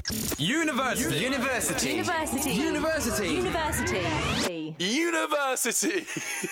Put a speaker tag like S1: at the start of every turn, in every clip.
S1: University.
S2: University.
S3: University.
S2: University.
S3: University.
S2: University.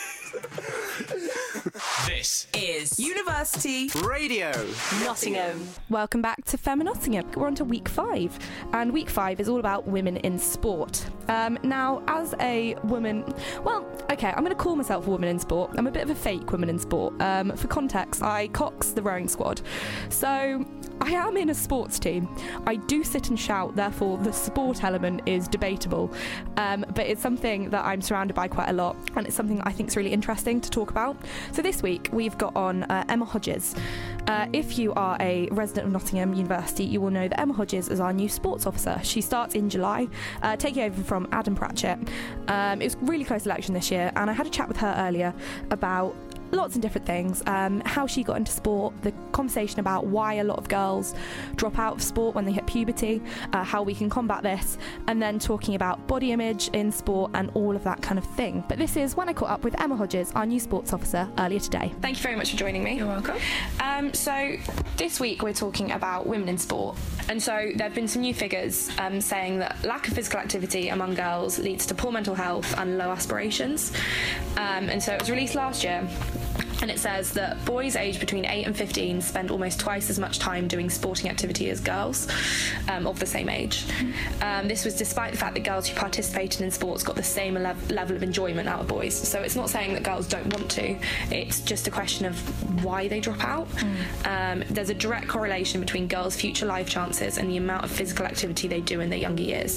S1: This
S3: Is University
S2: Radio.
S3: Nottingham.
S4: Welcome back to Femme Nottingham. We're on to week 5, and week 5 is all about women in sport. Now, as a woman, well, okay, I'm going to call myself a woman in sport. I'm a bit of a fake woman in sport. For context, I cox the rowing squad. So I am in a sports team. I do sit and shout, therefore the sport element is debatable. But it's something that I'm surrounded by quite a lot, and it's something that I think is really interesting to talk about. So this week we've got on Emma Hodges. If you are a resident of Nottingham University, you will know that Emma Hodges is our new sports officer. She starts in July, taking over from Adam Pratchett. It was a really close election this year, and I had a chat with her earlier about lots of different things, how she got into sport, the conversation about why a lot of girls drop out of sport when they hit puberty, how we can combat this, and then talking about body image in sport and all of that kind of thing. But this is when I caught up with Emma Hodges, our new sports officer, earlier today. Thank you very much for joining me.
S3: You're welcome.
S4: So this week we're talking about women in sport, and so there have been some new figures saying that lack of physical activity among girls leads to poor mental health and low aspirations, and so it was released last year. And it says that boys aged between 8 and 15 spend almost twice as much time doing sporting activity as girls of the same age. This was despite the fact that girls who participated in sports got the same level of enjoyment out of boys. So it's not saying that girls don't want to, it's just a question of why they drop out. There's a direct correlation between girls' future life chances and the amount of physical activity they do in their younger years.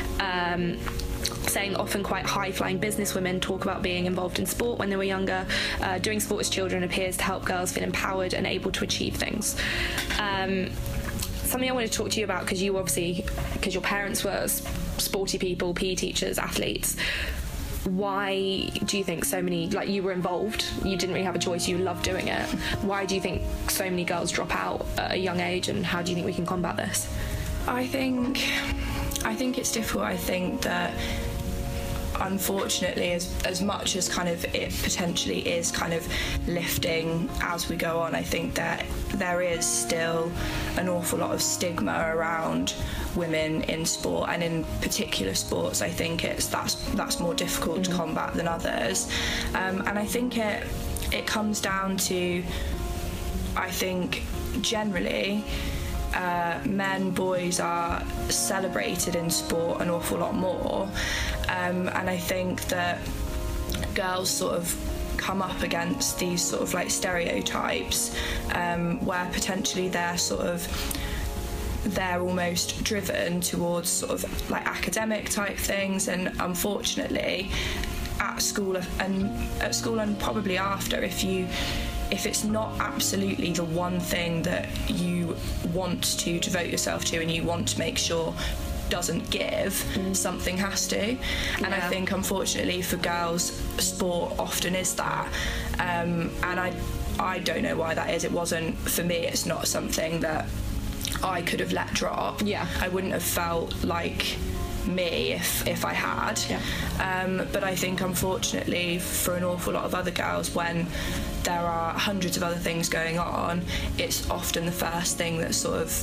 S4: Saying often quite high-flying businesswomen talk about being involved in sport when they were younger. Doing sport as children appears to help girls feel empowered and able to achieve things. Something I want to talk to you about, because your parents were sporty people, PE teachers, athletes. Why do you think so many, like, you were involved, you didn't really have a choice, you loved doing it. Why do you think so many girls drop out at a young age, and how do you think we can combat this?
S5: I think it's difficult. I think that unfortunately, as much as kind of it potentially is kind of lifting as we go on, I think that there is still an awful lot of stigma around women in sport, and in particular sports. I think that's more difficult to combat than others, and I think it comes down to, I think generally, boys are celebrated in sport an awful lot more, and I think that girls sort of come up against these sort of like stereotypes, where potentially they're almost driven towards sort of like academic type things, and unfortunately at school and probably after, if it's not absolutely the one thing that you want to devote yourself to and you want to make sure doesn't give, something has to. And I think unfortunately for girls, sport often is that, and I don't know why that is. It wasn't, for me, it's not something that I could have let drop. I wouldn't have felt like me if I had. But I think unfortunately for an awful lot of other girls, when there are hundreds of other things going on, it's often the first thing that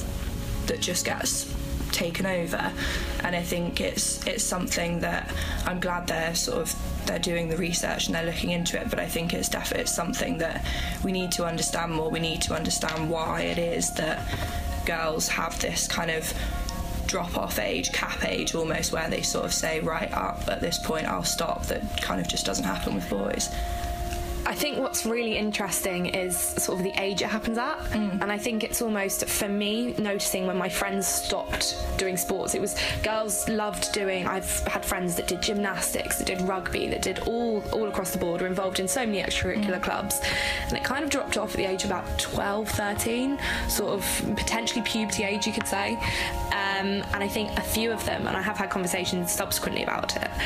S5: just gets taken over. And I think it's something that I'm glad they're doing the research and they're looking into it, but I think it's definitely something that we need to understand more. We need to understand why it is that girls have this kind of drop-off age, cap age almost, where they sort of say, right, up at this point I'll stop. That kind of just doesn't happen with boys.
S4: I think what's really interesting is sort of the age it happens at, and I think it's almost, for me, noticing when my friends stopped doing sports, it was girls loved doing, I've had friends that did gymnastics, that did rugby, that did all across the board, were involved in so many extracurricular clubs, and it kind of dropped off at the age of about 12, 13, sort of potentially puberty age, you could say. And I think a few of them, and I have had conversations subsequently about it,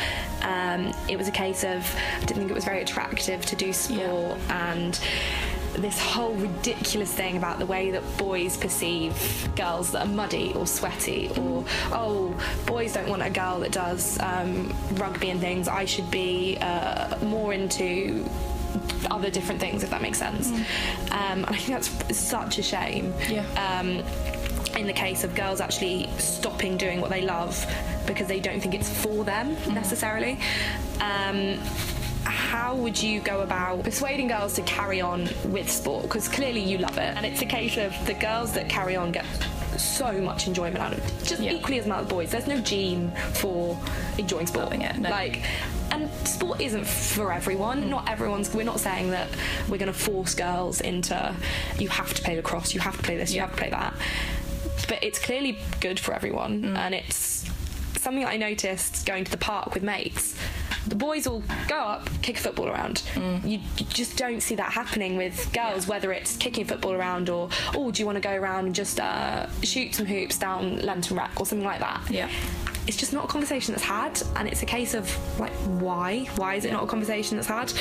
S4: it was a case of, I didn't think it was very attractive to do sport, and this whole ridiculous thing about the way that boys perceive girls that are muddy or sweaty, or, oh, boys don't want a girl that does rugby and things, I should be more into other different things, if that makes sense. And I think that's such a shame. in the case of girls actually stopping doing what they love because they don't think it's for them necessarily. How would you go about persuading girls to carry on with sport? Because clearly you love it, and it's a case of the girls that carry on get so much enjoyment out of it, just equally as much as boys. There's no gene for enjoying sport.
S5: Loving it, no.
S4: And sport isn't for everyone. Not everyone's. We're not saying that we're going to force girls into, you have to play lacrosse, you have to play this, you have to play that. But it's clearly good for everyone, and it's something that I noticed going to the park with mates. The boys will go up, kick a football around. You just don't see that happening with girls, whether it's kicking a football around or, oh, do you want to go around and just shoot some hoops down Lenton Rec or something like that.
S5: Yeah.
S4: It's just not a conversation that's had, and it's a case of, like, why? Why is it not a conversation that's had?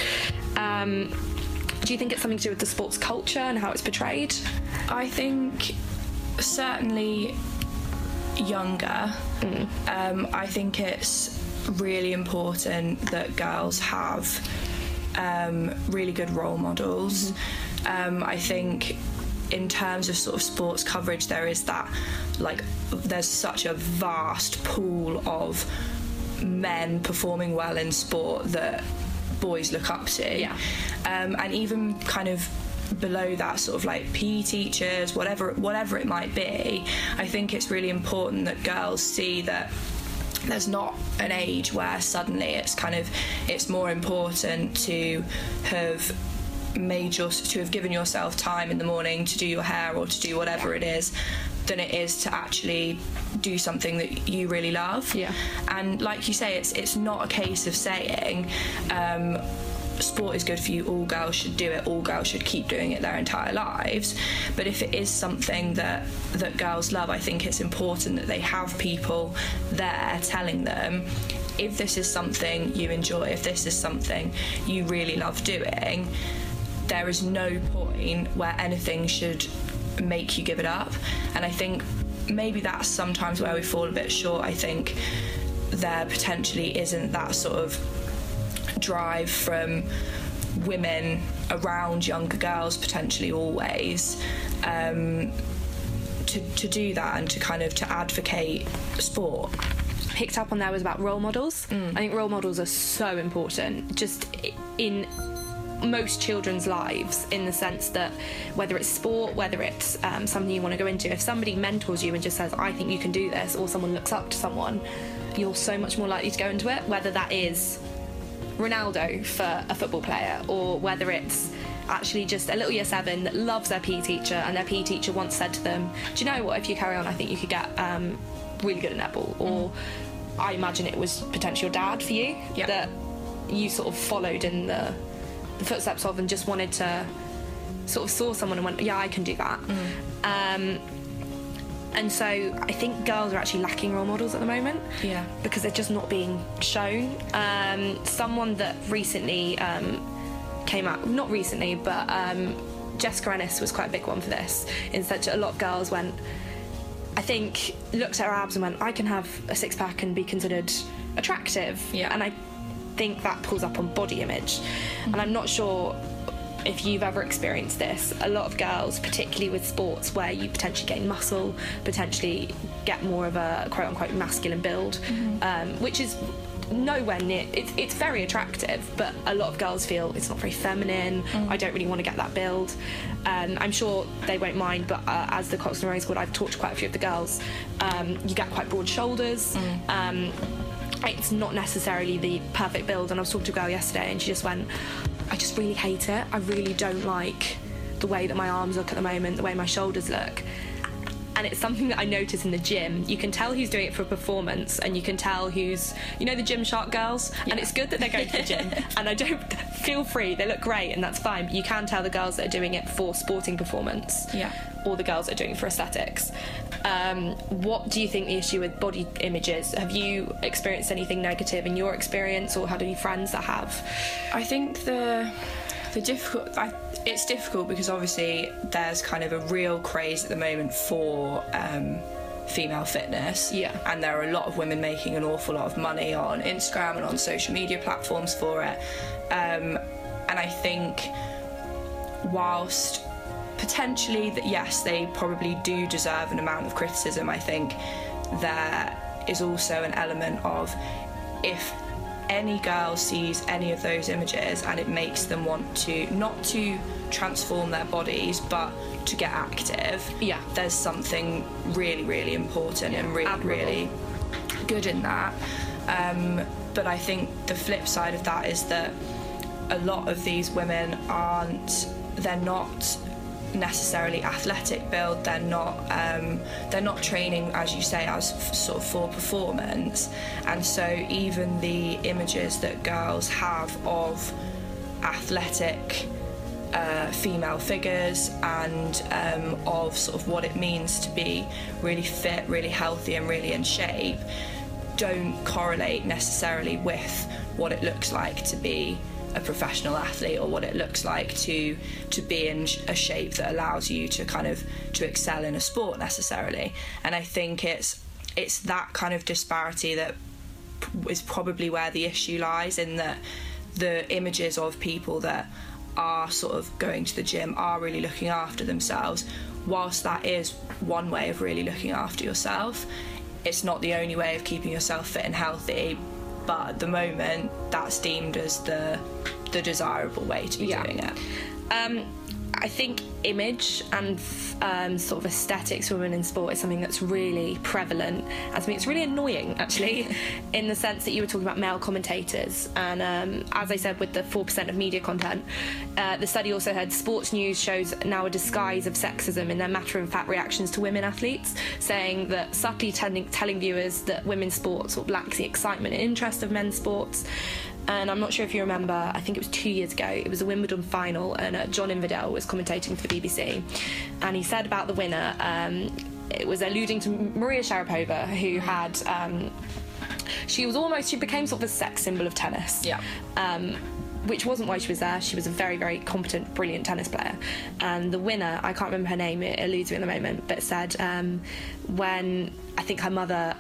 S4: Do you think it's something to do with the sports culture and how it's portrayed?
S5: I think certainly younger. I think it's really important that girls have really good role models. I think in terms of sort of sports coverage, there is that, like, there's such a vast pool of men performing well in sport that boys look up to. And even kind of below that, sort of like PE teachers, whatever it might be, I think it's really important that girls see that there's not an age where suddenly it's more important to have given yourself time in the morning to do your hair or to do whatever it is, than it is to actually do something that you really love. And like you say, it's not a case of saying sport is good for you, all girls should do it, all girls should keep doing it their entire lives. But if it is something that girls love, I think it's important that they have people there telling them, if this is something you enjoy, if this is something you really love doing, there is no point where anything should make you give it up. And I think maybe that's sometimes where we fall a bit short. I think there potentially isn't that sort of drive from women around younger girls, potentially always, to do that and to kind of to advocate sport.
S4: Picked up on there was about role models. I think role models are so important just in most children's lives, in the sense that whether it's sport, whether it's something you want to go into, if somebody mentors you and just says, I think you can do this, or someone looks up to someone, you're so much more likely to go into it, whether that is Ronaldo for a football player, or whether it's actually just a little year 7 that loves their PE teacher, and their PE teacher once said to them, do you know what, if you carry on, I think you could get really good at netball. Or I imagine it was potentially your dad for you, that you sort of followed in the footsteps of, and just wanted to sort of saw someone and went, yeah, I can do that. And so I think girls are actually lacking role models at the moment, because they're just not being shown. Someone that recently came out, not recently, but Jessica Ennis was quite a big one for this, in such a lot of girls went, I think, looked at her abs and went, I can have a six-pack and be considered attractive. And I think that pulls up on body image. And I'm not sure if you've ever experienced this. A lot of girls, particularly with sports where you potentially gain muscle, potentially get more of a quote-unquote masculine build, which is nowhere near, it's very attractive, but a lot of girls feel it's not very feminine. I don't really want to get that build. I'm sure they won't mind, but as the Coxon Rowing Squad, I've talked to quite a few of the girls. You get quite broad shoulders. It's not necessarily the perfect build, and I was talking to a girl yesterday and she just went, I just really hate it. I really don't like the way that my arms look at the moment, the way my shoulders look. And it's something that I notice in the gym. You can tell who's doing it for a performance, and you can tell who's, you know, the Gymshark girls, and it's good that they're going to the gym, and I don't, feel free, they look great and that's fine, but you can tell the girls that are doing it for sporting performance, or the girls that are doing it for aesthetics. What do you think the issue with body image is? Have you experienced anything negative in your experience, or had any friends that have?
S5: I think it's difficult because obviously there's kind of a real craze at the moment for female fitness, and there are a lot of women making an awful lot of money on Instagram and on social media platforms for it, and I think whilst potentially that, yes, they probably do deserve an amount of criticism. I think there is also an element of, if any girl sees any of those images and it makes them want to, not to transform their bodies, but to get active, there's something really, really important and really, really good in that. But I think the flip side of that is that a lot of these women they're not necessarily athletic build, they're not training, as you say, as sort of for performance, and so even the images that girls have of athletic female figures and of sort of what it means to be really fit, really healthy and really in shape don't correlate necessarily with what it looks like to be a professional athlete, or what it looks like to be in a shape that allows you to kind of to excel in a sport necessarily. And I think it's that kind of disparity that is probably where the issue lies, in that the images of people that are sort of going to the gym are really looking after themselves. Whilst that is one way of really looking after yourself, it's not the only way of keeping yourself fit and healthy, but at the moment that's deemed as the desirable way to be doing it.
S4: I think image and sort of aesthetics for women in sport is something that's really prevalent. I think it's really annoying, actually, in the sense that you were talking about male commentators. And as I said, with the 4% of media content, the study also had sports news shows now a disguise of sexism in their matter-of-fact reactions to women athletes, saying that subtly telling viewers that women's sport sort of lacks the excitement and interest of men's sports. And I'm not sure if you remember, I think it was 2 years ago, it was a Wimbledon final, and John Inverdale was commentating for the BBC, and he said about the winner, it was alluding to Maria Sharapova, who had, she became sort of a sex symbol of tennis. Yeah. Which wasn't why she was there. She was a very, very competent, brilliant tennis player. And the winner, I can't remember her name, it eludes me at the moment, but said when her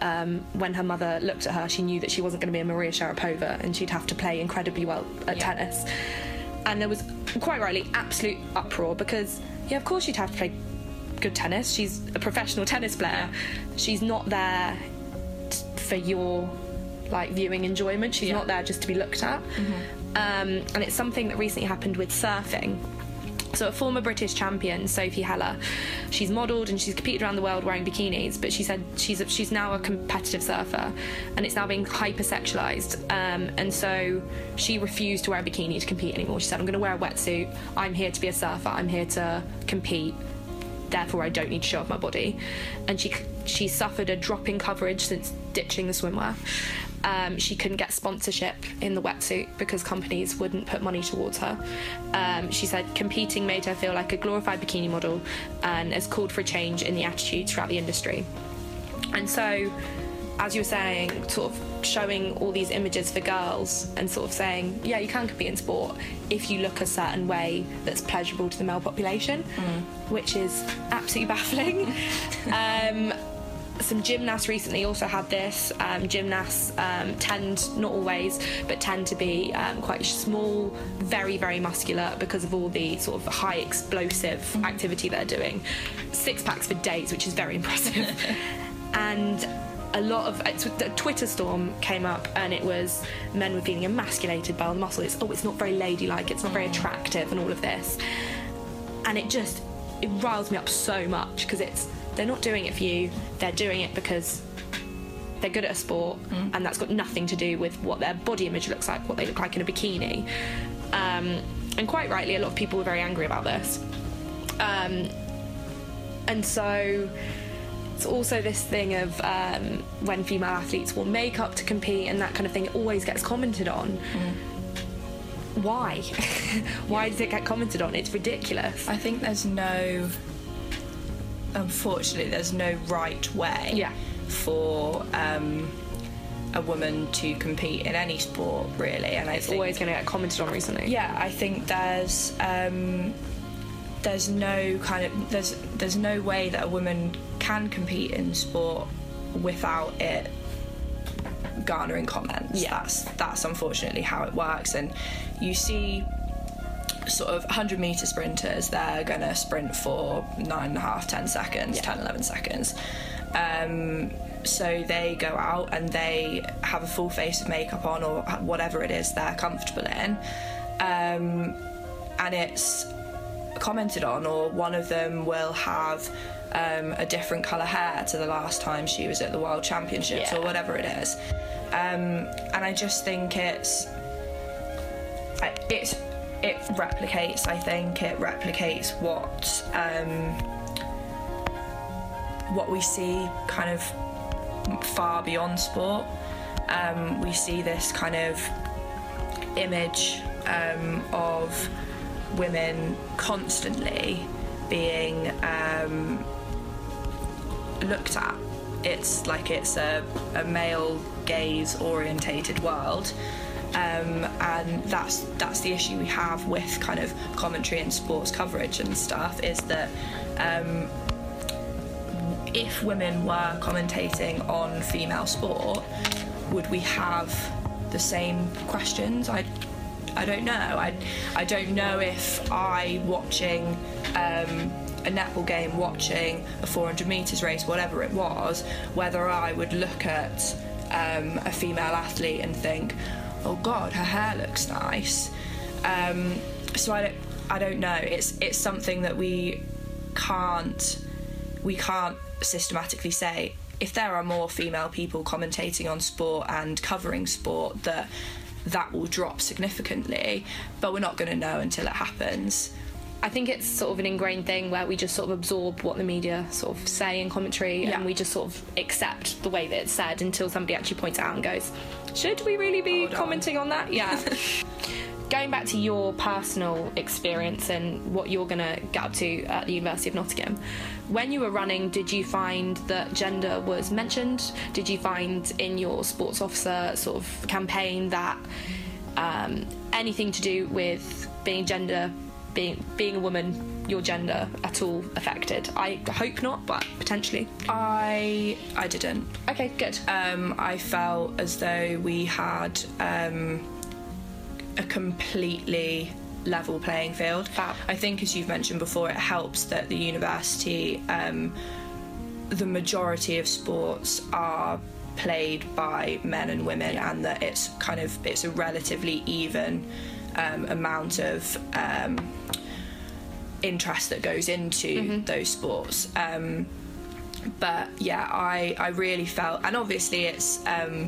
S4: mother looked at her, she knew that she wasn't going to be a Maria Sharapova and she'd have to play incredibly well at tennis. And there was, quite rightly, absolute uproar because, of course she'd have to play good tennis. She's a professional tennis player. She's not there for your viewing enjoyment. She's not there just to be looked at. And it's something that recently happened with surfing. So a former British champion, Sophie Heller, she's modelled and she's competed around the world wearing bikinis, but she said she's now a competitive surfer and it's now being hypersexualised, and so she refused to wear a bikini to compete anymore. She said, I'm going to wear a wetsuit, I'm here to be a surfer, I'm here to compete, therefore I don't need to show off my body. And she suffered a drop in coverage since ditching the swimwear. She couldn't get sponsorship in the wetsuit because companies wouldn't put money towards her. She said competing made her feel like a glorified bikini model and has called for a change in the attitude throughout the industry. And so, as you were saying, sort of showing all these images for girls and sort of saying, you can compete in sport if you look a certain way that's pleasurable to the male population, which is absolutely baffling. Some gymnasts recently also had this. Gymnasts tend, not always, but tend to be quite small, very, very muscular because of all the sort of high explosive activity they're doing. 6 packs for days, which is very impressive. And a lot of a Twitter storm came up, and it was men were feeling emasculated by all the muscle. It's not very ladylike, it's not very attractive, and all of this. And it riles me up so much because they're not doing it for you, they're doing it because they're good at a sport, and that's got nothing to do with what their body image looks like, what they look like in a bikini. And quite rightly, a lot of people were very angry about this. And so it's also this thing of when female athletes wore makeup to compete and that kind of thing, it always gets commented on. Why? Why does it get commented on? It's ridiculous.
S5: I think unfortunately, there's no right way for a woman to compete in any sport, really. And I think
S4: always going to get commented on recently.
S5: Yeah, I think there's no way that a woman can compete in sport without it garnering comments. That's unfortunately how it works. And you see sort of 100 metre sprinters, they're going to sprint for 9.5, 10 seconds, 10, 11 seconds. So they go out and they have a full face of makeup on, or whatever it is they're comfortable in, and it's commented on, or one of them will have a different colour hair to the last time she was at the World Championships, or whatever it is. And I just think it replicates, I think it replicates what we see kind of far beyond sport. We see this kind of image of women constantly being looked at. It's like it's a male gaze orientated world, and that's the issue we have with kind of commentary and sports coverage and stuff, is that if women were commentating on female sport, would we have the same questions? I don't know. I don't know if watching a netball game, watching a 400 metres race, whatever it was, whether I would look at a female athlete and think, oh God, her hair looks nice. So I don't know. It's something that we can't systematically say. If there are more female people commentating on sport and covering sport, that will drop significantly, but we're not going to know until it happens.
S4: I think it's sort of an ingrained thing where we just sort of absorb what the media sort of say in commentary, and we just sort of accept the way that it's said until somebody actually points out and goes, should we really be commenting on that? Yeah. Going back to your personal experience and what you're going to get up to at the University of Nottingham, when you were running, did you find that gender was mentioned? Did you find in your sports officer sort of campaign that anything to do with being a woman, your gender at all affected? I hope not, but potentially.
S5: I didn't.
S4: Okay, good.
S5: I felt as though we had a completely level playing field.
S4: Fab.
S5: I think, as you've mentioned before, it helps that the university, the majority of sports are played by men and women, and that it's a relatively even amount of interest that goes into those sports. But yeah, I really felt, and obviously it's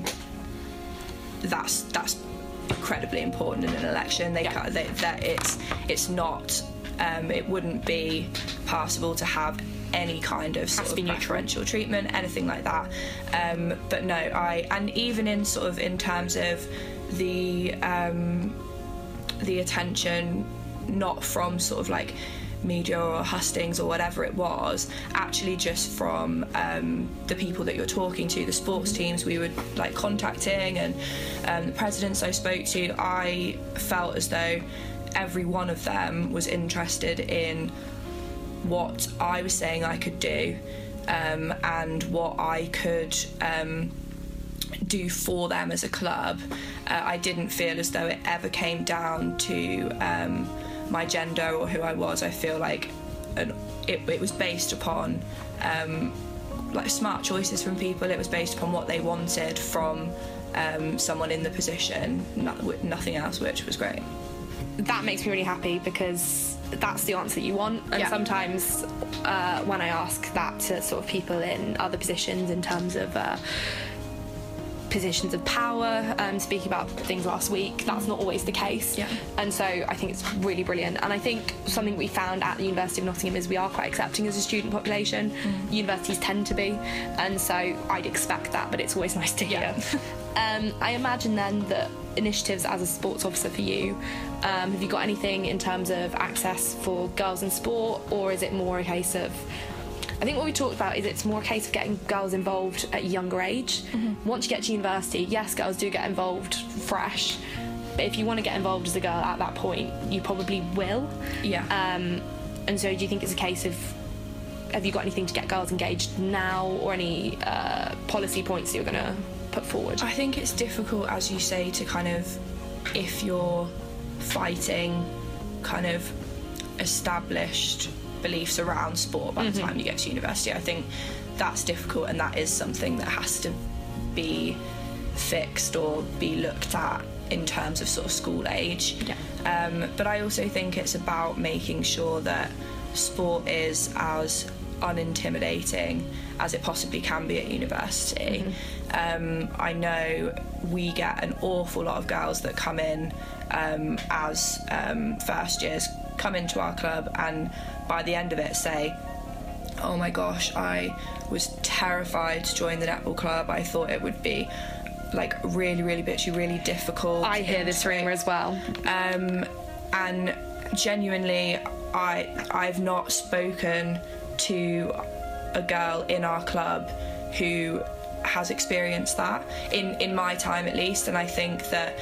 S5: that's incredibly important in an election. It's not. It wouldn't be possible to have any kind of sort of preferential treatment, anything like that. But no, and even in sort of in terms of the attention, not from sort of like media or hustings or whatever it was, actually just from the people that you're talking to, the sports teams we were like contacting, and the presidents I spoke to, I felt as though every one of them was interested in what I was saying I could do, and what I could do for them as a club. I didn't feel as though it ever came down to my gender or who I was. I feel like it was based upon like smart choices from people. It was based upon what they wanted from someone in the position, nothing else, which was great.
S4: That makes me really happy, because that's the answer you want. And sometimes when I ask that to sort of people in other positions, in terms of positions of power, speaking about things last week, that's not always the case. And so I think it's really brilliant. And I think something we found at the University of Nottingham is we are quite accepting as a student population. Universities tend to be, and so I'd expect that, but it's always nice to hear. I imagine then that initiatives as a sports officer for you, have you got anything in terms of access for girls in sport, or is it more a case of, I think what we talked about is it's more a case of getting girls involved at a younger age. Once you get to university, yes, girls do get involved fresh, but if you want to get involved as a girl at that point, you probably will. And so do you think it's a case of, have you got anything to get girls engaged now, or any policy points that you're going to put forward?
S5: I think it's difficult, as you say, to kind of, if you're fighting kind of established beliefs around sport by the time you get to university. I think that's difficult, and that is something that has to be fixed or be looked at in terms of sort of school age. But I also think it's about making sure that sport is as unintimidating as it possibly can be at university. I know we get an awful lot of girls that come in as first years, come into our club, and by the end of it say, oh my gosh, I was terrified to join the netball club. I thought it would be like really, really bitchy, really difficult.
S1: I hear this rumour as well.
S5: And genuinely, I've not spoken to a girl in our club who has experienced that in my time at least. And I think that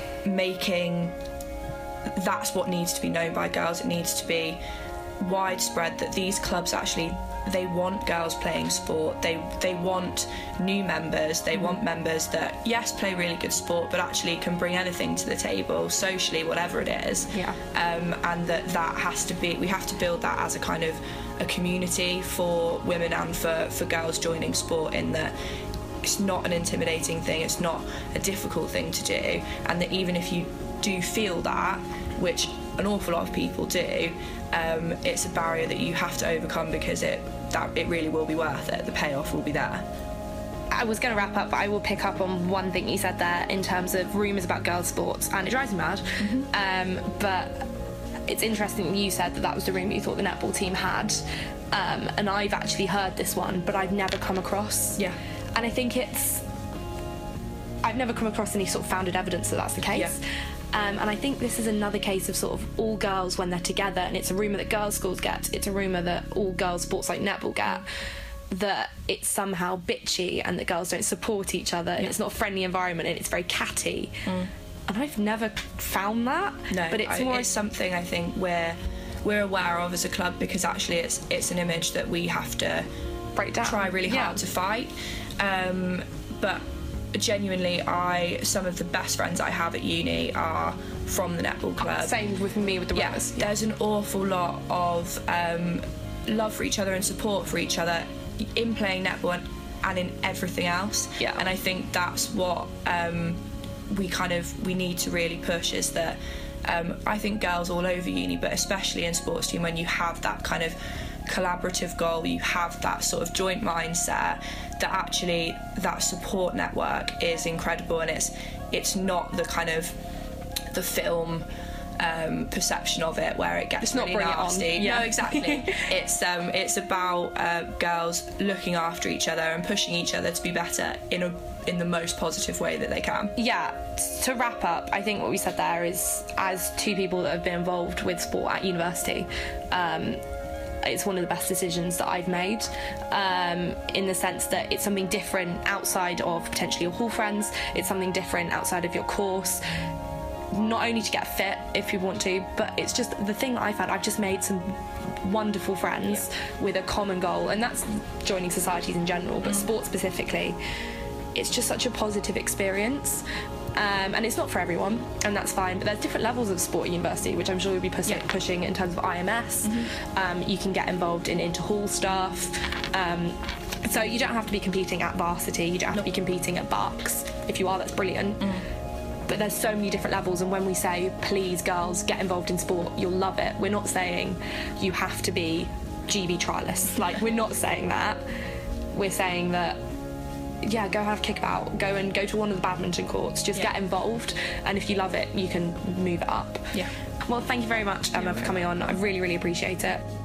S5: that's what needs to be known by girls. It needs to be widespread that these clubs actually, they want girls playing sport. They want new members. They want members that, yes, play really good sport, but actually can bring anything to the table socially, whatever it is. And that has to be, we have to build that as a kind of a community for women and for girls joining sport, in that it's not an intimidating thing, it's not a difficult thing to do, and that even if you do feel that, which an awful lot of people do, it's a barrier that you have to overcome, because it really will be worth it. The payoff will be there.
S1: I was going to wrap up, but I will pick up on one thing you said there in terms of rumours about girls' sports, and it drives me mad. But it's interesting that you said that was the rumour you thought the netball team had, and I've actually heard this one, but I've never come across. And I think I've never come across any sort of founded evidence that that's the case. And I think this is another case of sort of all girls when they're together, and it's a rumour that girls' schools get, it's a rumour that all girls' sports like netball get, that it's somehow bitchy and that girls don't support each other, and it's not a friendly environment, and it's very catty. And I've never found that.
S5: No,
S1: but
S5: it's something I think we're aware of as a club, because actually it's an image that we have to
S1: break down,
S5: try really hard to fight. But genuinely, some of the best friends I have at uni are from the netball club.
S1: Same with me with the runners.
S5: There's an awful lot of love for each other and support for each other in playing netball and in everything else. And I think that's what we need to really push, is that I think girls all over uni, but especially in sports team, when you have that kind of collaborative goal, you have that sort of joint mindset, that actually that support network is incredible, and it's not the kind of the film perception of it where it gets really nasty. No, exactly. It's about girls looking after each other and pushing each other to be better in the most positive way that they can.
S1: To wrap up, I think what we said there is, as two people that have been involved with sport at university, it's one of the best decisions that I've made, in the sense that it's something different outside of potentially your hall friends, it's something different outside of your course, not only to get fit if people want to, but it's just the thing I found, I've just made some wonderful friends with a common goal, and that's joining societies in general, but sport specifically. It's just such a positive experience. And it's not for everyone, and that's fine, but there's different levels of sport at university, which I'm sure you'll be pushing in terms of IMS. You can get involved in inter-hall stuff, so you don't have to be competing at varsity, you don't have to be competing at Bucks. If you are, that's brilliant. But there's so many different levels, and when we say, please girls, get involved in sport, you'll love it, we're not saying you have to be GB trialists, like, we're not saying that. We're saying that, go have a kickabout, go to one of the badminton courts, just get involved, and if you love it, you can move it up. Well, thank you very much, Emma, for coming on. I really, really appreciate it.